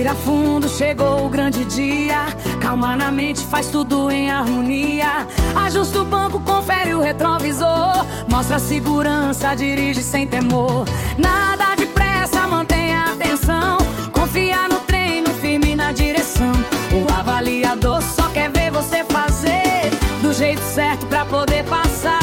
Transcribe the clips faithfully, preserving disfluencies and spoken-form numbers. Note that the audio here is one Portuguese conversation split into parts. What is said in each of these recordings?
Respira fundo, chegou o grande dia. Calma na mente, faz tudo em harmonia. Ajusta o banco, confere o retrovisor. Mostra a segurança, dirige sem temor. Nada de pressa, mantenha a atenção. Confia no treino, firme na direção. O avaliador só quer ver você fazer do jeito certo pra poder passar.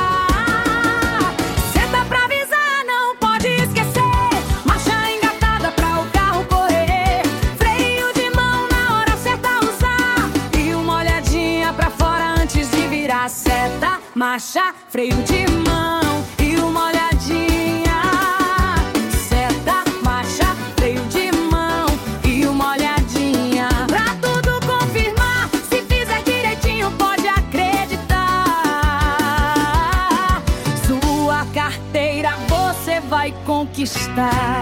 Senta pra avisar, não pode esquecer. Marcha engatada pra o carro correr. Freio de mão na hora certa usar. E uma olhadinha pra fora antes de virar seta. Marcha, freio de mão e uma olhadinha. Seta, marcha, freio de mão e uma olhadinha. Pra tudo confirmar, se fizer direitinho pode acreditar. Sua carteira você vai conquistar.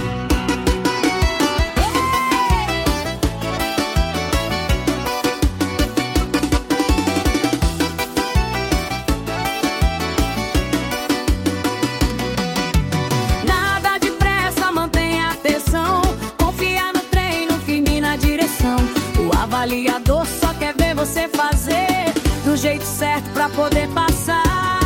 O avaliador só quer ver você fazer do jeito certo pra poder passar.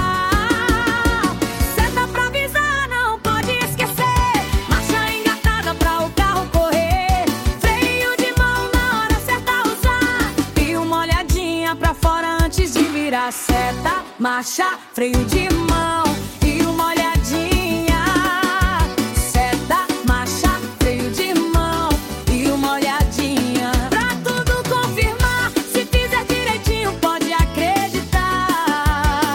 Senta pra avisar, não pode esquecer. Marcha engatada pra o carro correr. Freio de mão na hora certa usar. E uma olhadinha pra fora antes de virar seta. Marcha, freio de mão e uma olhadinha. Seta, marcha, freio de mão e uma olhadinha. Pra tudo confirmar, se fizer direitinho pode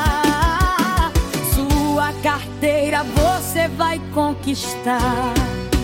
acreditar. Sua carteira você vai conquistar.